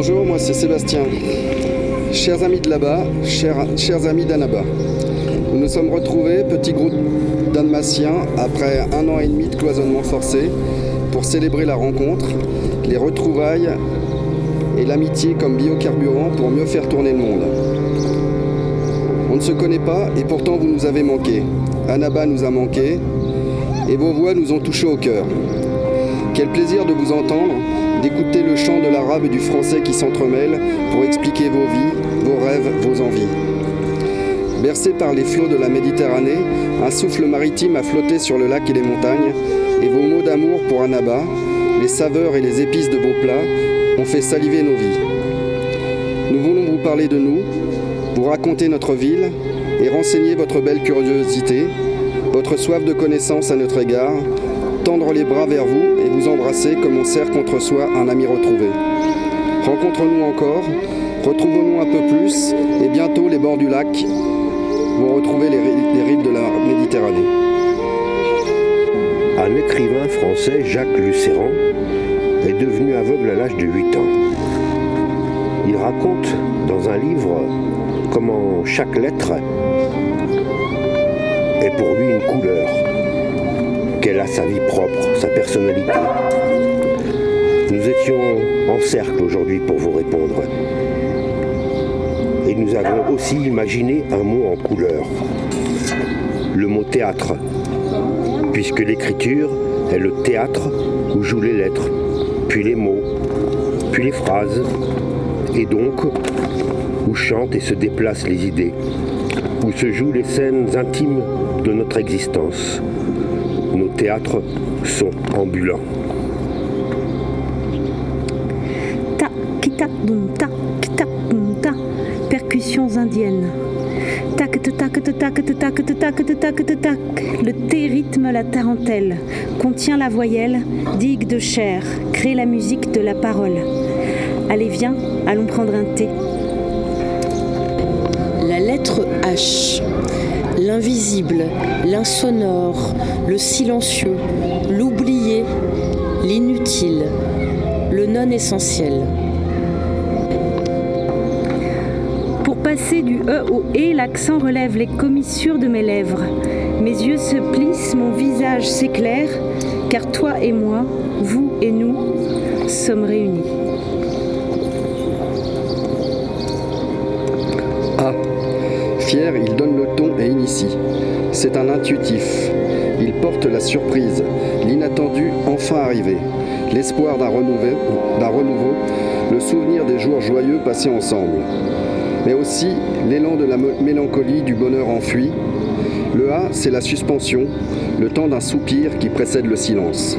Bonjour, moi c'est Sébastien. Chers amis de là-bas, chers amis d'Annaba, nous nous sommes retrouvés, petit groupe dalmatiens, après 1 an et demi de cloisonnement forcé, pour célébrer la rencontre, les retrouvailles et l'amitié comme biocarburant pour mieux faire tourner le monde. On ne se connaît pas et pourtant vous nous avez manqué. Annaba nous a manqué et vos voix nous ont touchés au cœur. Quel plaisir de vous entendre, d'écouter le chant de l'arabe et du français qui s'entremêlent pour expliquer vos vies, vos rêves, vos envies. Bercé par les flots de la Méditerranée, un souffle maritime a flotté sur le lac et les montagnes, et vos mots d'amour pour Annaba, les saveurs et les épices de vos plats, ont fait saliver nos vies. Nous voulons vous parler de nous, vous raconter notre ville et renseigner votre belle curiosité, votre soif de connaissance à notre égard, tendre les bras vers vous et vous embrasser comme on serre contre soi un ami retrouvé. Rencontre-nous encore, retrouvons-nous un peu plus et bientôt les bords du lac vont retrouver les rives de la Méditerranée. Un écrivain français, Jacques Lucéran, est devenu aveugle à l'âge de 8 ans. Il raconte dans un livre comment chaque lettre est pour lui une couleur, qu'elle a sa vie propre, sa personnalité. Nous étions en cercle aujourd'hui pour vous répondre. Et nous avons aussi imaginé un mot en couleur, le mot théâtre, puisque l'écriture est le théâtre où jouent les lettres, puis les mots, puis les phrases, et donc où chantent et se déplacent les idées, où se jouent les scènes intimes de notre existence. Nos théâtres sont ambulants. Ta, kita, boum, ta, kita, boum, ta. Percussions indiennes. Tac, tac, tac, tac, tac, tac, tac, tac, tac. Le thé rythme la tarentelle, contient la voyelle, digue de chair, crée la musique de la parole. Allez, viens, allons prendre un thé. La lettre H. L'invisible, l'insonore, le silencieux, l'oublié, l'inutile, le non-essentiel. Pour passer du E au E, l'accent relève les commissures de mes lèvres. Mes yeux se plissent, mon visage s'éclaire, car toi et moi, vous et nous, sommes réunis. Ah, fier, il donne le ton et initie. C'est un intuitif. Il porte la surprise, l'inattendu enfin arrivé, l'espoir d'un renouveau, le souvenir des jours joyeux passés ensemble. Mais aussi l'élan de la mélancolie du bonheur enfui. Le A, c'est la suspension, le temps d'un soupir qui précède le silence.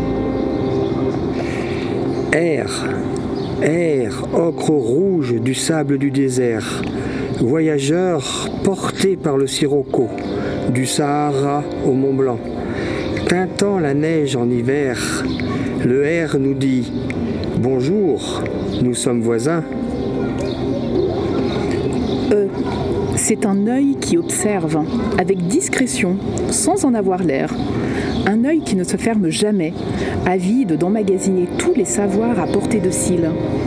Air, ocre rouge du sable du désert. Voyageurs portés par le sirocco, du Sahara au Mont Blanc. Tintant la neige en hiver, le R nous dit « Bonjour, nous sommes voisins ». C'est un œil qui observe, avec discrétion, sans en avoir l'air. Un œil qui ne se ferme jamais, avide d'emmagasiner tous les savoirs à portée de cils.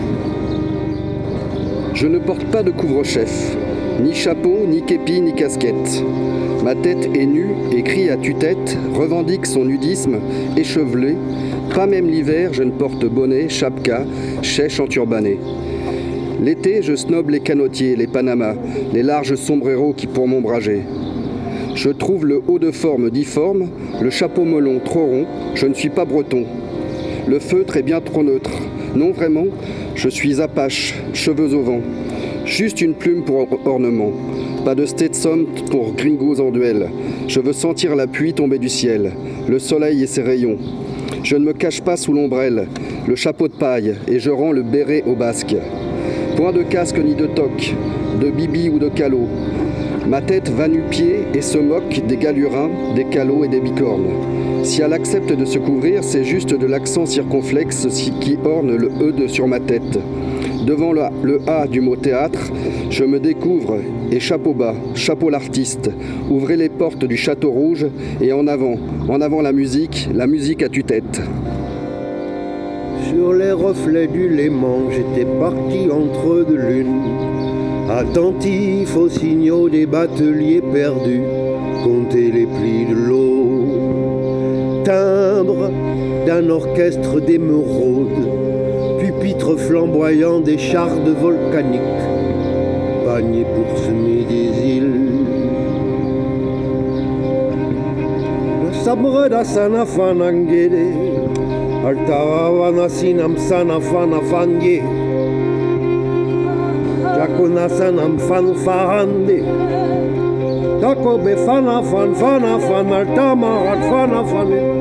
Je ne porte pas de couvre-chef, ni chapeau, ni képi, ni casquette. Ma tête est nue et crie à tue-tête, revendique son nudisme, échevelé. Pas même l'hiver, je ne porte bonnet, chapka, chèche enturbané. L'été, je snobe les canotiers, les panamas, les larges sombreros qui pour m'ombrager. Je trouve le haut de forme difforme, le chapeau melon trop rond, je ne suis pas breton. Le feutre est bien trop neutre. Non vraiment, je suis apache, cheveux au vent. Juste une plume pour ornement. Pas de Stetson pour gringos en duel. Je veux sentir la pluie tomber du ciel, le soleil et ses rayons. Je ne me cache pas sous l'ombrelle, le chapeau de paille, et je rends le béret au basque. Point de casque ni de toque, de bibi ou de calot. Ma tête va nu-pied et se moque des galurins, des calots et des bicornes. Si elle accepte de se couvrir, c'est juste de l'accent circonflexe qui orne le E sur ma tête. Devant le A du mot théâtre, je me découvre et chapeau bas, chapeau l'artiste. Ouvrez les portes du château rouge et en avant la musique à tue-tête. Je Sur les reflets du Léman, j'étais parti entre deux lunes, attentif aux signaux des bateliers perdus, compter les plis de l'eau. Timbre d'un orchestre d'émeraudes, pupitre flamboyant des chardes volcaniques, panier pour semer des îles. Le sabre d'Asana Fanangede, Altaravana Sinam Sana Fana Fange, Jakona Sanam Fan Farande, Takobe Fana Fan Altamarat Fana Fane.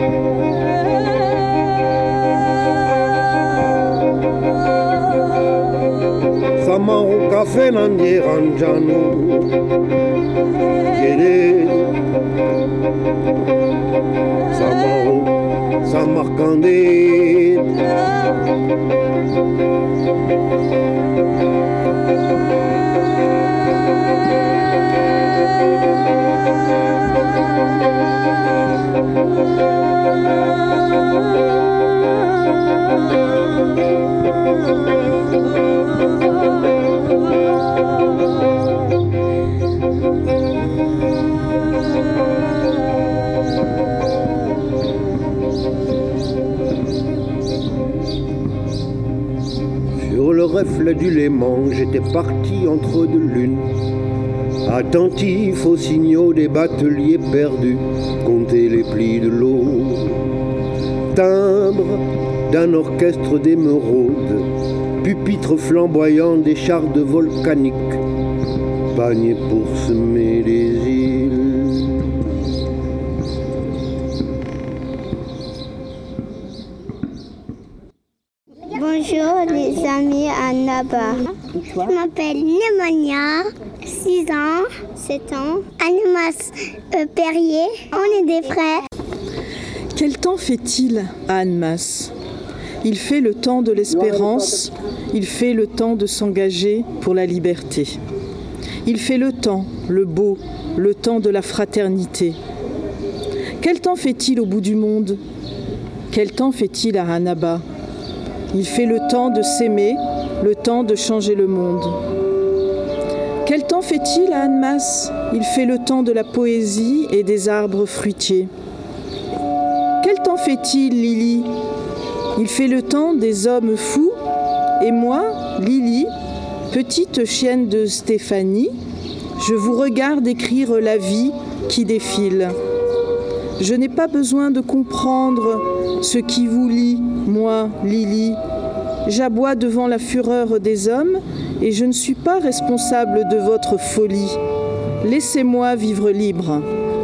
Samaru Café Nandi Ranjano, Gede, Samaru Samarkandé. Sur le reflet du Léman, j'étais parti entre deux lunes, attentif aux signaux des bateliers perdus, compter les plis de l'eau. Timbre d'un orchestre d'émeraudes, pupitre flamboyant des chardes volcaniques, panier pour semer des îles. Bonjour les amis Annaba. Je m'appelle Nemanja, 6 ans, 7 ans. Annemasse Perrier, on est des frères. Quel temps fait-il à Annemasse ? Il fait le temps de l'espérance, il fait le temps de s'engager pour la liberté. Il fait le temps, le beau, le temps de la fraternité. Quel temps fait-il au bout du monde ? Quel temps fait-il à Annaba ? Il fait le temps de s'aimer, le temps de changer le monde. Quel temps fait-il à Annemasse ? Il fait le temps de la poésie et des arbres fruitiers. Quel temps fait-il, Lily ? Il fait le temps des hommes fous. Et moi, Lily, petite chienne de Stéphanie, je vous regarde écrire la vie qui défile. Je n'ai pas besoin de comprendre ce qui vous lie, moi, Lily. J'aboie devant la fureur des hommes et je ne suis pas responsable de votre folie. Laissez-moi vivre libre.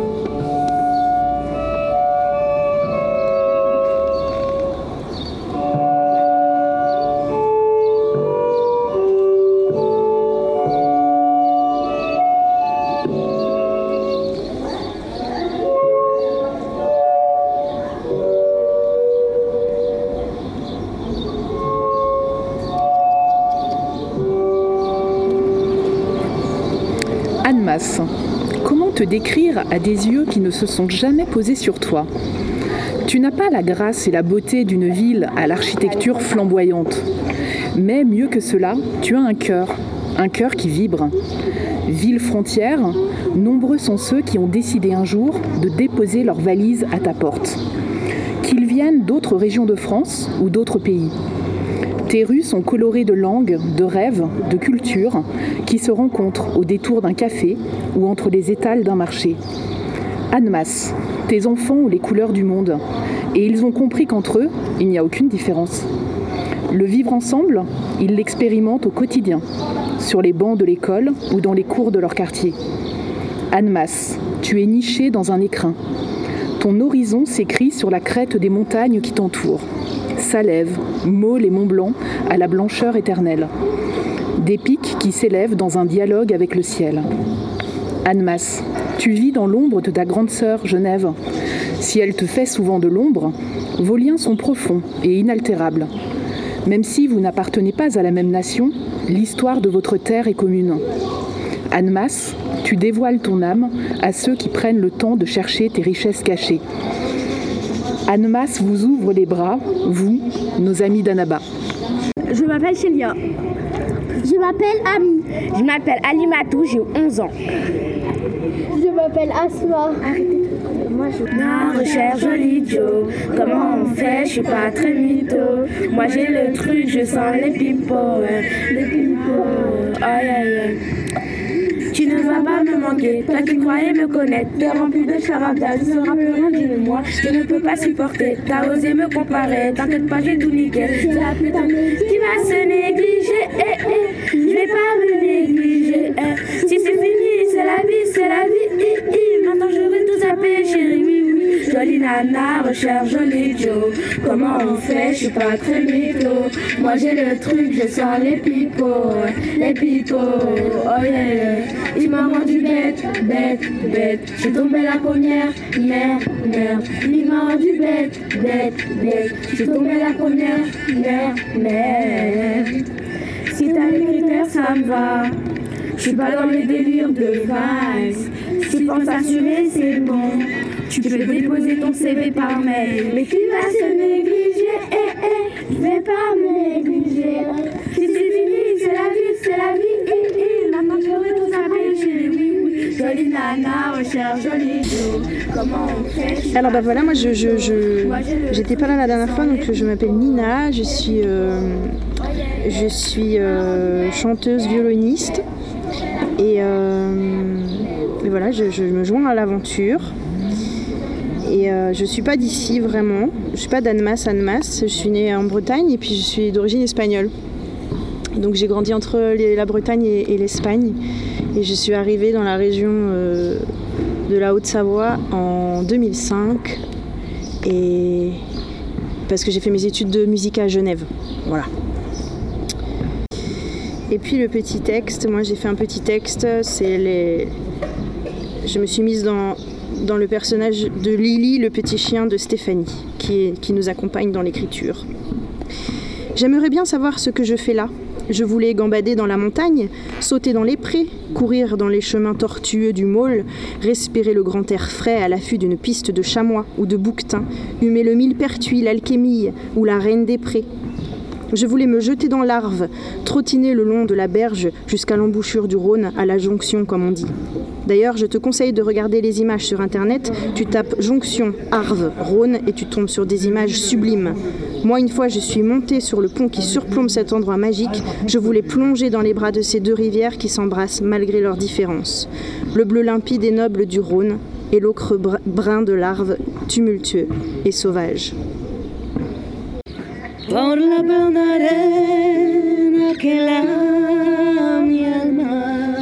Annemasse, comment te décrire à des yeux qui ne se sont jamais posés sur toi ? Tu n'as pas la grâce et la beauté d'une ville à l'architecture flamboyante. Mais mieux que cela, tu as un cœur qui vibre. Ville frontière, nombreux sont ceux qui ont décidé un jour de déposer leurs valises à ta porte. Qu'ils viennent d'autres régions de France ou d'autres pays. Tes rues sont colorées de langues, de rêves, de cultures qui se rencontrent au détour d'un café ou entre les étals d'un marché. Annemasse, tes enfants ont les couleurs du monde et ils ont compris qu'entre eux, il n'y a aucune différence. Le vivre ensemble, ils l'expérimentent au quotidien, sur les bancs de l'école ou dans les cours de leur quartier. Annemasse, tu es niché dans un écrin. Ton horizon s'écrit sur la crête des montagnes qui t'entourent. Salève, Maule et Mont-Blanc à la blancheur éternelle. Des pics qui s'élèvent dans un dialogue avec le ciel. Annemasse, tu vis dans l'ombre de ta grande sœur Genève. Si elle te fait souvent de l'ombre, vos liens sont profonds et inaltérables. Même si vous n'appartenez pas à la même nation, l'histoire de votre terre est commune. Annemasse, tu dévoiles ton âme à ceux qui prennent le temps de chercher tes richesses cachées. Annemasse vous ouvre les bras, vous, nos amis d'Annaba. Je m'appelle Chélia. Je m'appelle Ami. Je m'appelle Alimatou, j'ai 11 ans. Je m'appelle Asma. Moi je recherche joli Joe. Comment on fait? Je suis pas très mytho. Moi j'ai le truc, je sens les pipeaux. Les pipeaux. Aïe aïe aïe. Tu ne vas pas me manquer, toi qui croyais me connaître. T'es rempli de charabia, je ne seras plus rien dit de moi. Je ne peux pas supporter, t'as osé me comparer. T'inquiète pas, j'ai tout niqué. C'est la putain qui va se négliger. Je vais pas me négliger. Si c'est fini, c'est la vie. Maintenant je vais tout zapper, chérie, oui. Jolie nana, recherche joli Joe. Comment on fait? Je suis pas très mytho. Moi j'ai le truc, je sens les pipeaux. Les pipeaux, oh yeah. Il m'a rendu bête. J'ai tombé la première, merde. Il m'a rendu bête. J'ai tombé la première, merde. Si t'as les critères, ça me va. Je suis pas dans les délires de vice. Si tu penses assurer, c'est bon. Tu peux déposer ton CV par mail. Mais tu vas se négliger, je vais pas me négliger. Si c'est fini, c'est la vie. Maintenant je vais tout appeler, chérie, oui. Jolie nana, recherche joli Joe. Comment on fait? Alors bah voilà, moi j'étais pas là la dernière fois, donc je m'appelle Nina, je suis chanteuse violoniste et voilà, je me joins à l'aventure. Et je suis pas d'ici vraiment, je suis pas d'Annemasse, je suis née en Bretagne et puis je suis d'origine espagnole. Donc j'ai grandi entre la Bretagne et l'Espagne et je suis arrivée dans la région de la Haute-Savoie en 2005 et parce que j'ai fait mes études de musique à Genève, voilà. Et puis le petit texte, moi j'ai fait un petit texte, je me suis mise dans le personnage de Lily, le petit chien de Stéphanie, qui nous accompagne dans l'écriture. J'aimerais bien savoir ce que je fais là. Je voulais gambader dans la montagne, sauter dans les prés, courir dans les chemins tortueux du Maule, respirer le grand air frais à l'affût d'une piste de chamois ou de bouquetin, humer le millepertuis, l'alchémille ou la reine des prés. Je voulais me jeter dans l'Arve, trottiner le long de la berge jusqu'à l'embouchure du Rhône, à la jonction comme on dit. D'ailleurs, je te conseille de regarder les images sur internet. Tu tapes jonction, Arve, Rhône et tu tombes sur des images sublimes. Moi, une fois, je suis montée sur le pont qui surplombe cet endroit magique. Je voulais plonger dans les bras de ces deux rivières qui s'embrassent malgré leurs différences. Le bleu limpide et noble du Rhône et l'ocre brun de l'Arve, tumultueux et sauvage. Por la blonda arena que lava mi alma,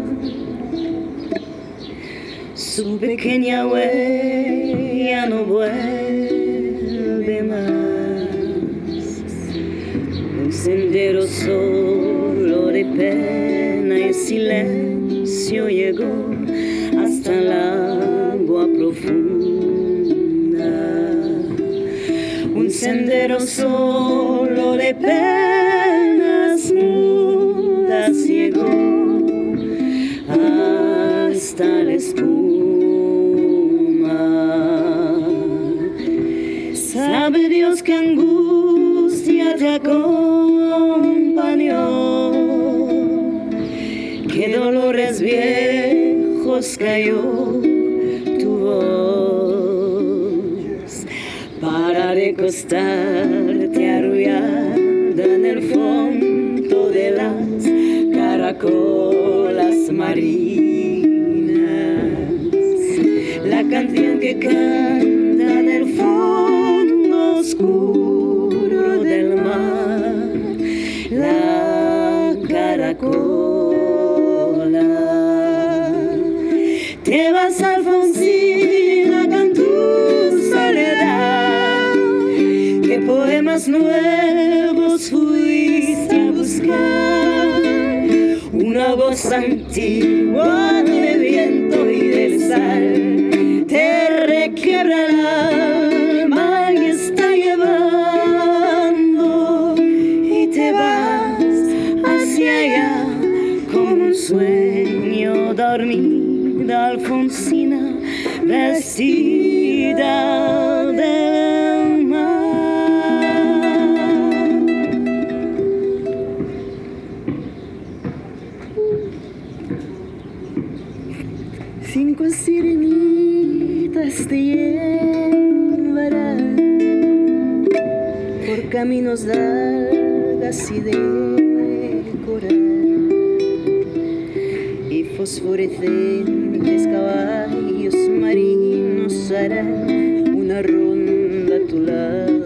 su pequeña huella no vuelve más. Un sendero solo de pena y silencio llegó hasta el agua profunda. Un sendero solo de penas mudas llegó hasta la espuma. Sabe Dios que angustia te acompañó, qué dolores viejos cayó tu voz para recostarte arrullada en el fondo de las caracolas marinas. La canción que canta en el fondo oscuro del mar, la caracola. Te vas, Alfonsina, con tu soledad. ¿Qué poemas nuevos fuiste a buscar? Una voz antigua del viento y del sal te requiebra el alma y está llevando, y te vas hacia allá como un sueño dormida, Alfonsina, vestida de sirenitas te llevarán por caminos largas y de coral, y fosforescentes caballos marinos harán una ronda a tu lado,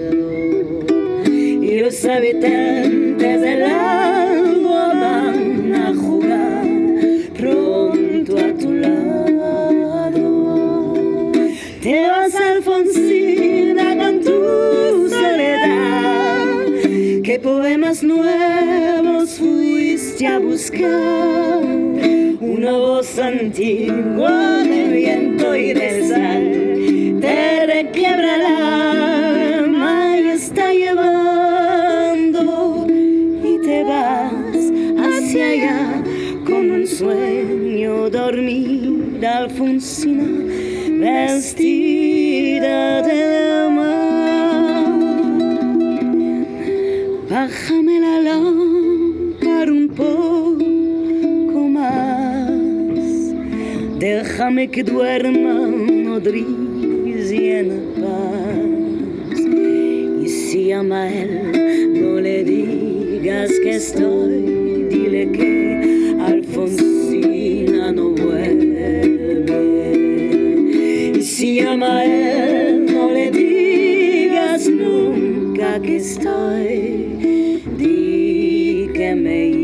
y los habitantes del agua van a jugar pronto a tu lado. Te vas, Alfonsina, con tu soledad. ¿Qué poemas nuevos fuiste a buscar? Una voz antigua del viento y del sal te requiebra el alma y está llevando, y te vas hacia allá como un sueño dormir, Alfonsina, vestida de mar. Bájame la lámpara un poco más, déjame que duerma nodriza y en paz. Y si ama a él, no le digas que estoy, dile que Alfonsina no vuelve. Y si ama a él, no le digas nunca que estoy, di que me he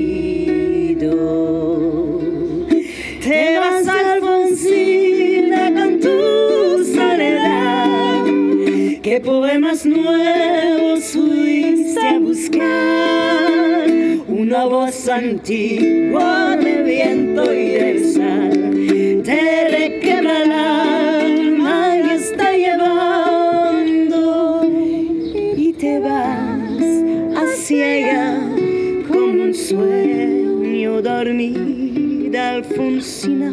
ido. Te vas, Alfonsina, con tu soledad. ¿Qué poemas nuevos fuiste a buscar? Una voz antigua del viento y del sal te requiebra el alma y está llevando, y te vas hacia ella como un sueño dormida, Alfonsina,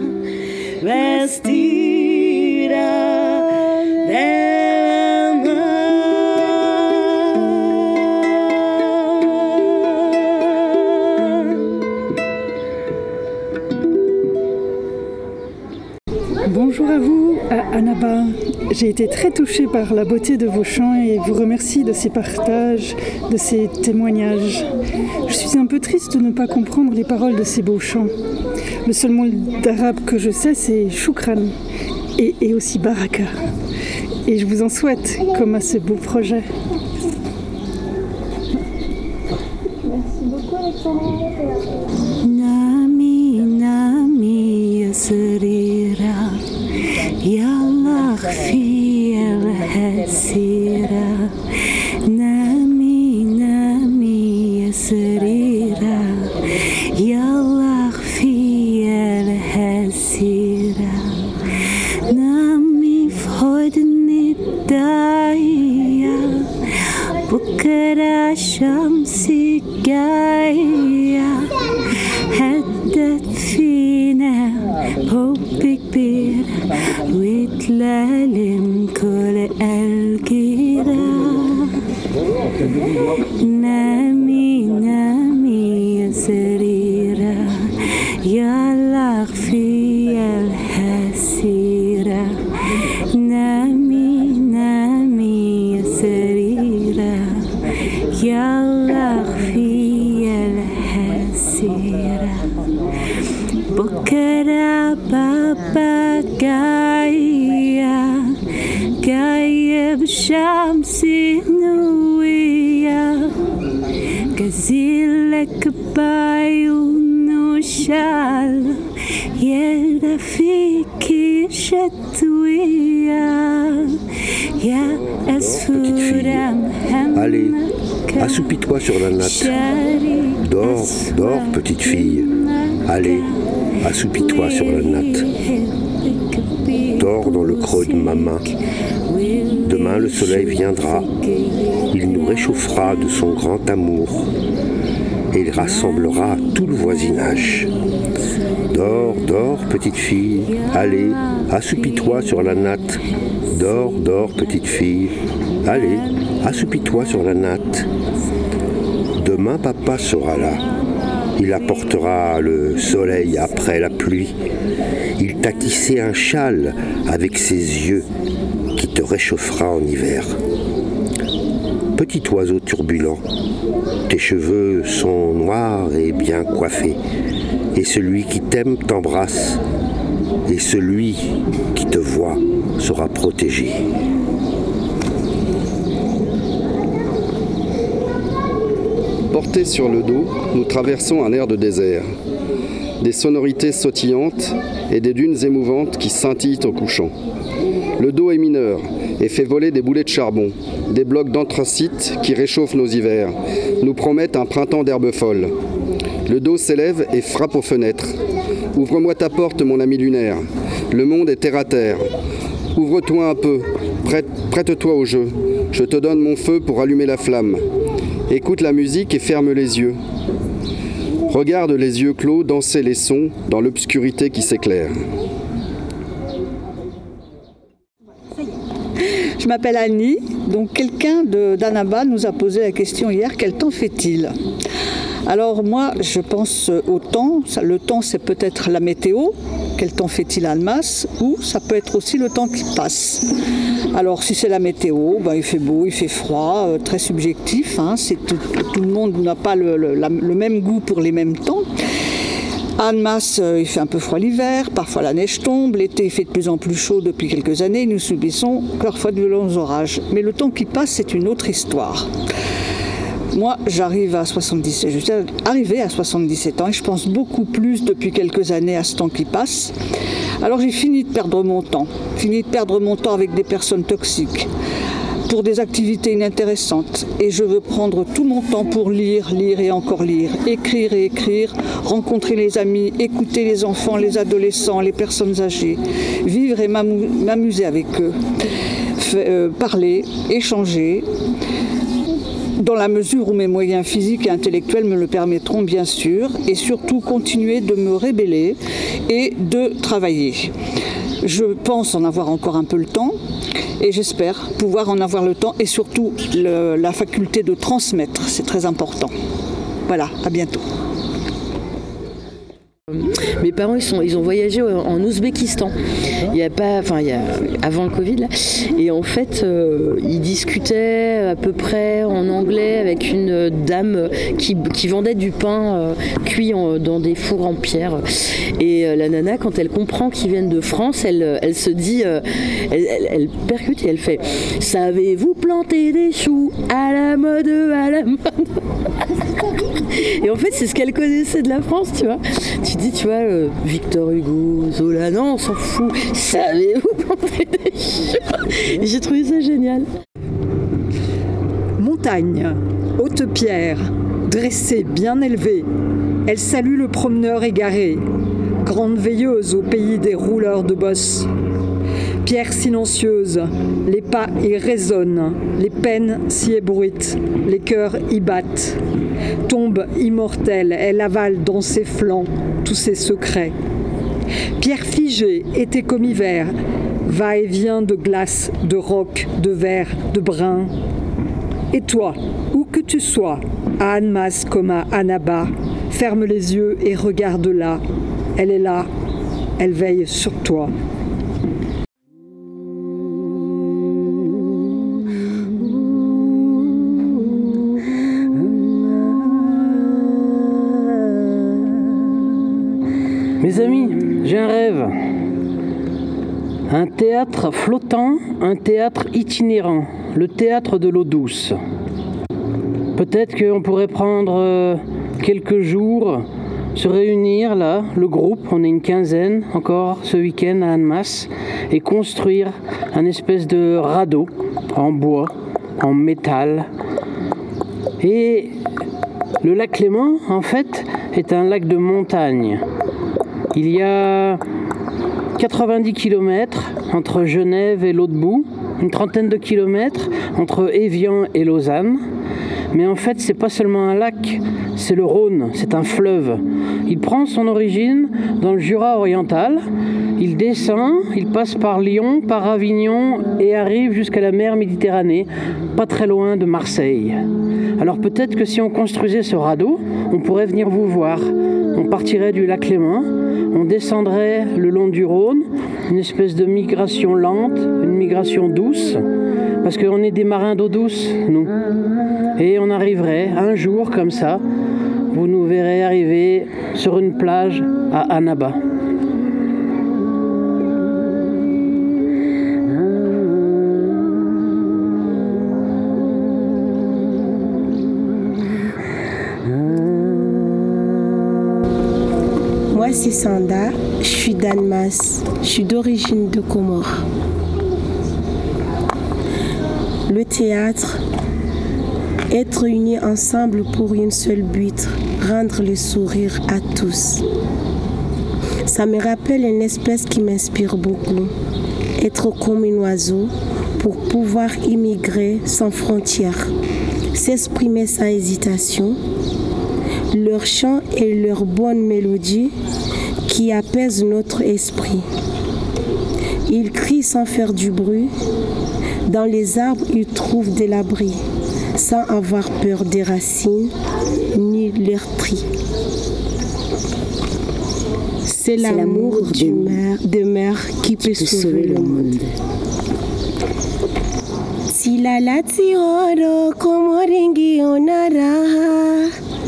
vestida de Bonjour à vous, à Annaba. J'ai été très touchée par la beauté de vos chants et vous remercie de ces partages, de ces témoignages. Je suis un peu triste de ne pas comprendre les paroles de ces beaux chants. Le seul mot d'arabe que je sais, c'est choukran et aussi baraka. Et je vous en souhaite, comme à ce beau projet. Merci beaucoup, Alexandra. نامي نامي يا سريرة يلا خفي الهسيرة نامي نامي يا سريرة يلا خفي الهسيرة نامي في حضن الداية بكرة الشمس جاية هدت فينا حب كبير وتلالم كل الجيرة نامي نامي يا سريرة يلا خفي الهسيرة نامي نامي يا سريرة يلا خفي الهسيرة بكرة بابا جاية بشمس نوية جزيلك بعيون وشال يا فيكي شتوية يا أسفورة Allez, assoupis-toi sur la natte. Dors, dors, petite fille. Allez, assoupis-toi sur la natte. Dors dans le creux de ma main. Demain le soleil viendra. Il nous réchauffera de son grand amour. Et il rassemblera tout le voisinage. Dors, dors, petite fille. Allez, assoupis-toi sur la natte. Dors, dors, petite fille. Allez, assoupis-toi sur la natte. Demain, papa sera là. Il apportera le soleil après la pluie. Il t'a tissé un châle avec ses yeux qui te réchauffera en hiver. Petit oiseau turbulent, tes cheveux sont noirs et bien coiffés, et celui qui t'aime t'embrasse, et celui qui te voit sera protégé. Portés sur le dos, nous traversons un air de désert. Des sonorités sautillantes et des dunes émouvantes qui scintillent au couchant. Le dos est mineur et fait voler des boulets de charbon. Des blocs d'anthracite qui réchauffent nos hivers nous promettent un printemps d'herbes folles. Le dos s'élève et frappe aux fenêtres. Ouvre-moi ta porte, mon ami lunaire. Le monde est terre à terre. Ouvre-toi un peu, prête-toi au jeu. Je te donne mon feu pour allumer la flamme. Écoute la musique et ferme les yeux. Regarde les yeux clos danser les sons dans l'obscurité qui s'éclaire. Je m'appelle Annie, donc quelqu'un d'Annaba nous a posé la question hier, quel temps fait-il ? Alors moi, je pense au temps. Le temps, c'est peut-être la météo. Quel temps fait-il à Annemasse ? Ou ça peut être aussi le temps qui passe. Alors si c'est la météo, il fait beau, il fait froid, très subjectif. Tout le monde n'a pas le même goût pour les mêmes temps. À Annemasse, il fait un peu froid l'hiver, parfois la neige tombe, l'été il fait de plus en plus chaud depuis quelques années, nous subissons parfois de violents orages. Mais le temps qui passe, c'est une autre histoire. Moi, j'arrive à 77, je suis arrivée à 77 ans et je pense beaucoup plus depuis quelques années à ce temps qui passe. Alors j'ai fini de perdre mon temps avec des personnes toxiques, pour des activités inintéressantes. Et je veux prendre tout mon temps pour lire et encore lire, écrire et écrire, rencontrer les amis, écouter les enfants, les adolescents, les personnes âgées, vivre et m'amuser avec eux, parler, échanger, dans la mesure où mes moyens physiques et intellectuels me le permettront bien sûr, et surtout continuer de me rébeller et de travailler. Je pense en avoir encore un peu le temps et j'espère pouvoir en avoir le temps et surtout la faculté de transmettre, c'est très important. Voilà, à bientôt. Mes parents, ils ont voyagé en Ouzbékistan. Avant le Covid, là. Et en fait, ils discutaient à peu près en anglais avec une dame qui vendait du pain cuit dans des fours en pierre. Et la nana, quand elle comprend qu'ils viennent de France, elle se dit, elle percute et elle fait « Savez-vous planter des choux à la mode, à la mode ?» Et en fait, c'est ce qu'elle connaissait de la France, tu vois. Tu dis, tu vois, Victor Hugo, Zola, non, on s'en fout. Savez-vous planter des choux ? Et j'ai trouvé ça génial. Montagne, haute pierre, dressée, bien élevée, elle salue le promeneur égaré, grande veilleuse au pays des rouleurs de bosses. Pierre silencieuse, les pas y résonnent, les peines s'y ébruitent, les cœurs y battent. Tombe immortelle, elle avale dans ses flancs tous ses secrets. Pierre figée, été comme hiver, va-et-vient de glace, de roc, de verre, de brun. Et toi, où que tu sois, à Annemasse comme à Annaba, ferme les yeux et regarde-la. Elle est là, elle veille sur toi. Mes amis, j'ai un rêve. Un théâtre flottant, un théâtre itinérant, le théâtre de l'eau douce. Peut-être qu'on pourrait prendre quelques jours, se réunir là, le groupe, on est une quinzaine encore ce week-end à Annemasse, et construire un espèce de radeau en bois, en métal. Et le lac Clément, en fait, est un lac de montagne. Il y a 90 km entre Genève et l'autre bout, une trentaine de kilomètres entre Évian et Lausanne. Mais en fait, c'est pas seulement un lac, c'est le Rhône, c'est un fleuve. Il prend son origine dans le Jura oriental, il descend, il passe par Lyon, par Avignon et arrive jusqu'à la mer Méditerranée, pas très loin de Marseille. Alors peut-être que si on construisait ce radeau, on pourrait venir vous voir. On partirait du lac Léman, on descendrait le long du Rhône, une espèce de migration lente, une migration douce, parce qu'on est des marins d'eau douce, nous. Et on arriverait un jour comme ça, vous nous verrez arriver sur une plage à Annaba. Moi, c'est Sanda, je suis d'Annemasse, je suis d'origine de Comores. Le théâtre, être unis ensemble pour une seule but, rendre le sourire à tous. Ça me rappelle une espèce qui m'inspire beaucoup, être comme un oiseau pour pouvoir immigrer sans frontières, s'exprimer sans hésitation. Leur chant et leur bonne mélodie qui apaisent notre esprit. Ils crient sans faire du bruit. Dans les arbres, ils trouvent de l'abri, sans avoir peur des racines ni leur tri. C'est l'amour de mer qui peut sauver le monde. Silala tioro komoringi onaraha.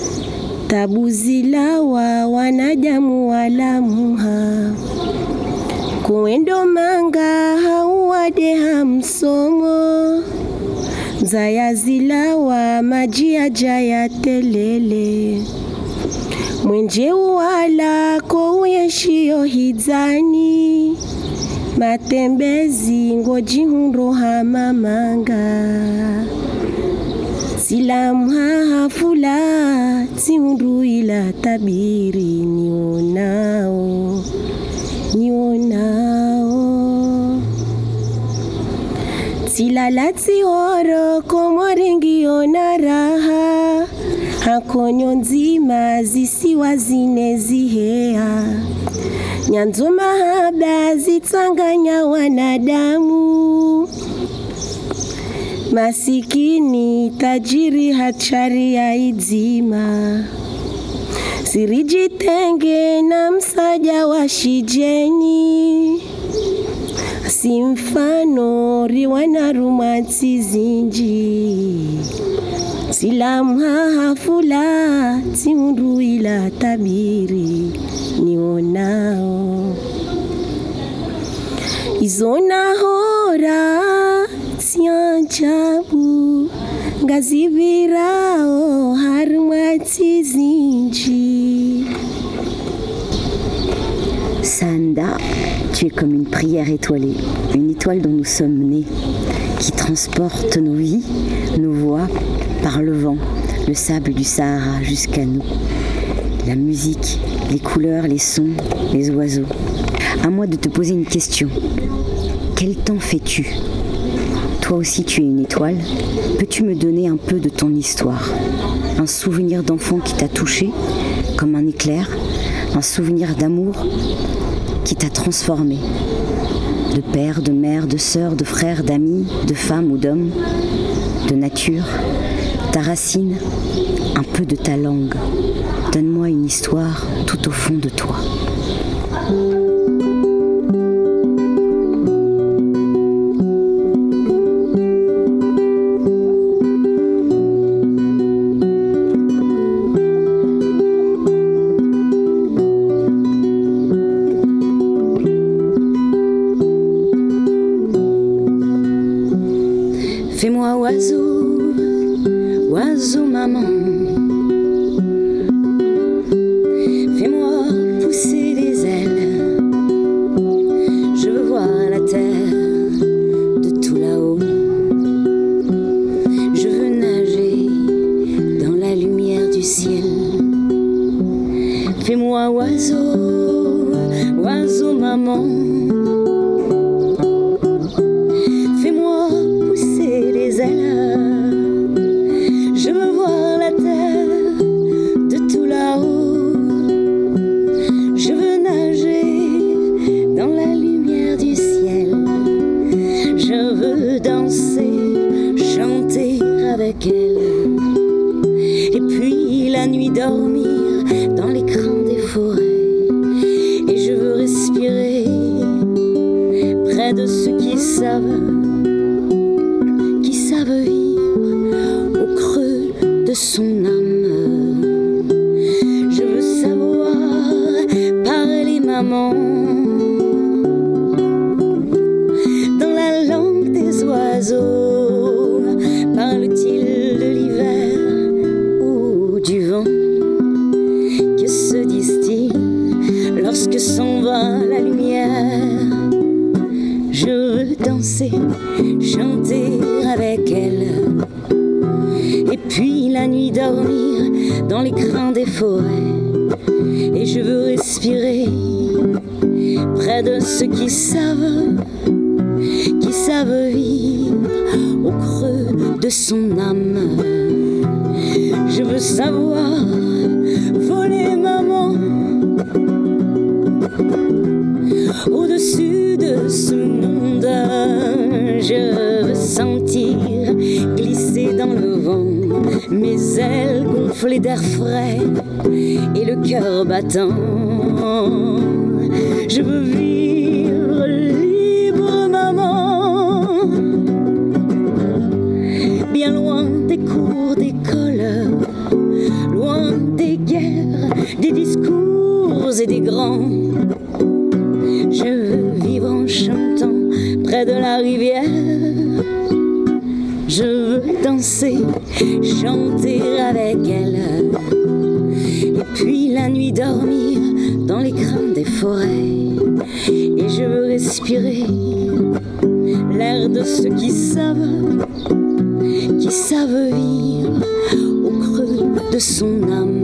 Tabuzilawa wanadamu walamuha kuendo manga hauwade hamsomo zayazilawa majia jaya telele mwenje wala kouyeshio hizani matembezi ngojihunro hamamanga Silam hafula tiundu ila tabiri nionao Silalati oro komoringi onaraha Hakonyo nzima zisiwa zinezihea Nyanzo mahaba zitanganya wanadamu Masikini tajiri hachari ya idzima Sirijitenge na msaja wa shijeni Simfano riwana rumati zinji Silamu hafula tiundu ila tabiri nionao Izona hora Tianjabu Gazivirao Harumati zinji Sanda, tu es comme une prière étoilée, une étoile dont nous sommes nés, qui transporte nos vies, nos voix, par le vent, le sable du Sahara jusqu'à nous. La musique, les couleurs, les sons, les oiseaux. À moi de te poser une question. Quel temps fais-tu ? Toi aussi tu es une étoile. Peux-tu me donner un peu de ton histoire ? Un souvenir d'enfant qui t'a touché, comme un éclair, un souvenir d'amour qui t'a transformé. De père, de mère, de sœur, de frère, d'amis, de femme ou d'homme, de nature, ta racine, un peu de ta langue. Donne-moi une histoire tout au fond de toi. Fais-moi oiseau, oiseau maman. Fais-moi pousser des ailes. Je veux voir la terre de tout là-haut. Je veux nager dans la lumière du ciel. Fais-moi oiseau, oiseau maman. Fais-moi pousser les ailes. Je veux voir la nuit dormir dans les crins des forêts. Et je veux respirer près de ceux qui savent vivre au creux de son âme. Je veux savoir parler maman dans la langue des oiseaux. Parle-t-il de l'hiver ou du vent? Que se disent-ils lorsque s'en va la lumière? Je veux danser, chanter avec elle, et puis la nuit dormir dans les crins des forêts. Et je veux respirer près de ceux qui savent vivre au creux de son âme. Je veux savoir voler maman au-dessus de ce monde. Je veux sentir glisser dans le vent mes ailes gonflées d'air frais et le cœur battant. Je veux vivre libre maman, bien loin des cours d'école, loin des guerres, des discours et des grands. Je veux vivre en chantant près de la rivière. Je veux danser, chanter avec elle, et puis la nuit dormir dans les crins des forêts. Et je veux respirer l'air de ceux qui savent vivre au creux de son âme.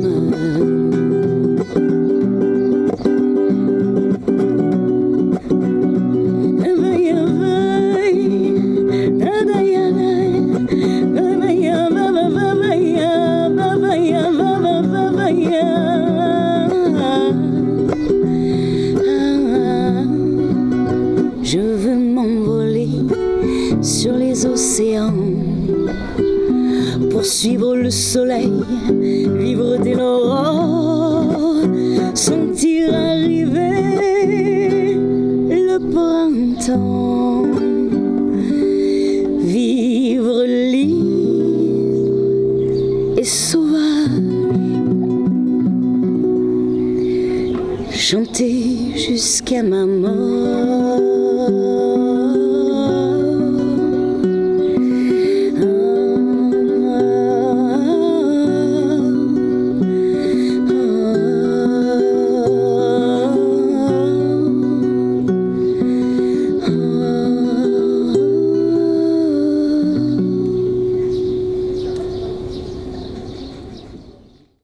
Je veux m'envoler sur les océans, poursuivre le soleil, vivre dès l'aurore, sentir arriver le printemps, vivre libre et sauvage, chanter jusqu'à ma mort.